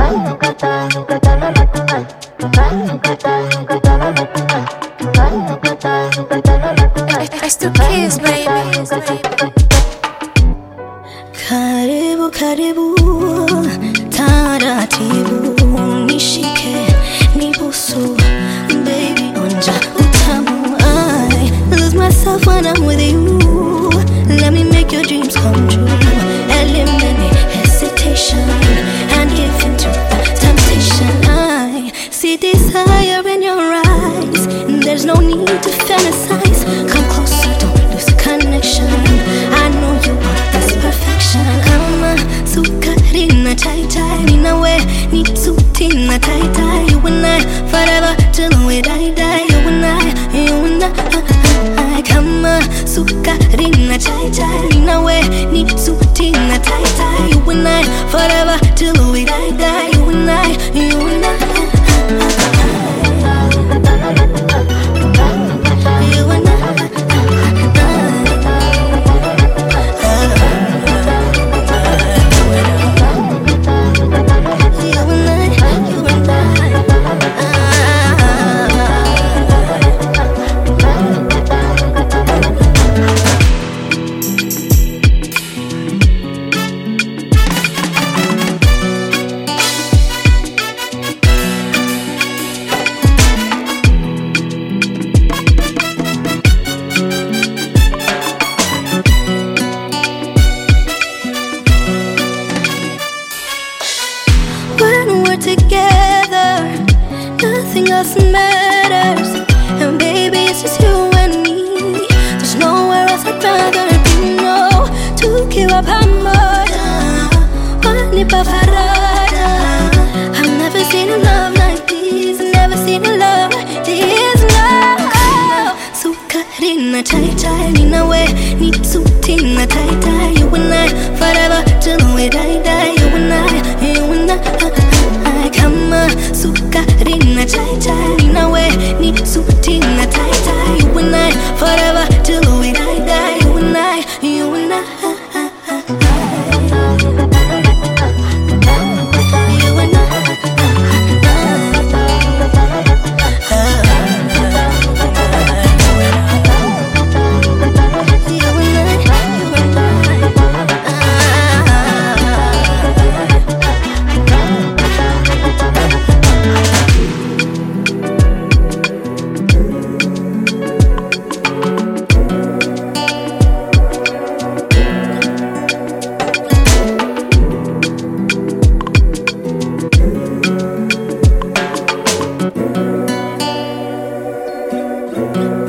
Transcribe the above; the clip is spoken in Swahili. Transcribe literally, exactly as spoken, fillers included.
I still kiss, baby. Karibu, karibu, taratibu, nishike, nibusu, baby, onja utamu. I lose myself when I'm with you. Let me make your dreams come true. Eliminate hesitation and give in to the temptation. I see desire in your eyes. There's no need to fantasize. Come closer, don't lose the connection. I know you want this perfection. I'm a sukari na chai chai. Nina we ni suti na tai tai. You and I forever till we die die. You and I, you and I. Come a sukari na chai chai. Nina we ni suti na tai tai. You and I forever till we die die. You and I, you and I. Together, nothing else matters. And baby, it's just you and me. There's nowhere else I'd rather be. No, tukiwa pamoja, wanipa faraja. I've never seen a love like this. Never seen a love like this. No, sukari na chai chai. Nina we ni suti na tai tai. You and I forever till we die die. You and I, you and I. Kama sukari na chai chai. Nina we ni suti na tai tai. You and I forever till we die die. You and I, you and I. You and I. Thank you.